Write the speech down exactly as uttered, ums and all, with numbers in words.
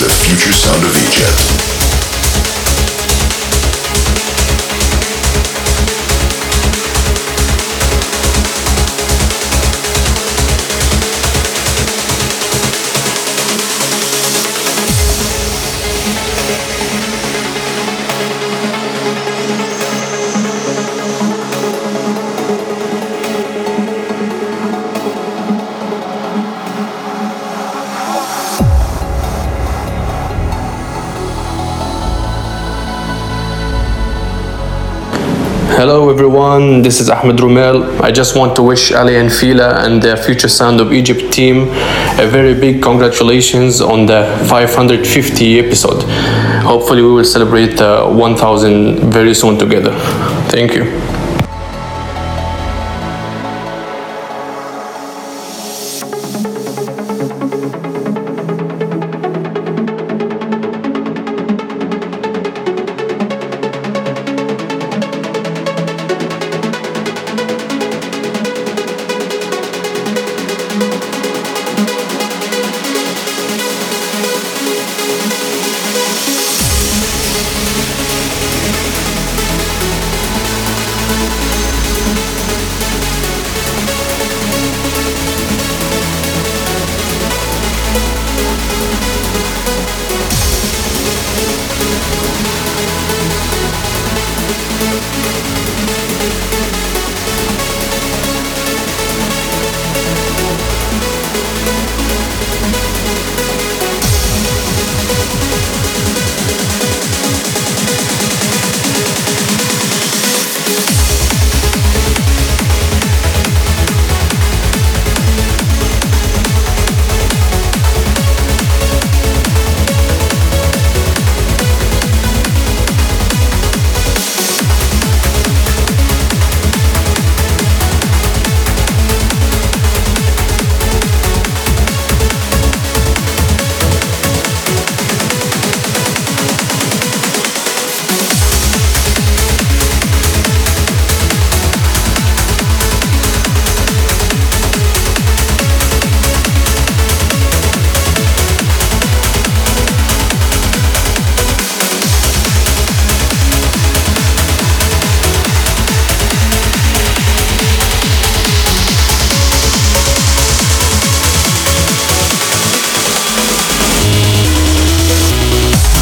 the future sound of Egypt. Hello everyone, this is Ahmed Rumel. I just want to wish Ali and Fila and the Future Sound of Egypt team a very big congratulations on the five hundred fifty episode. Hopefully we will celebrate uh, one thousand very soon together. Thank you.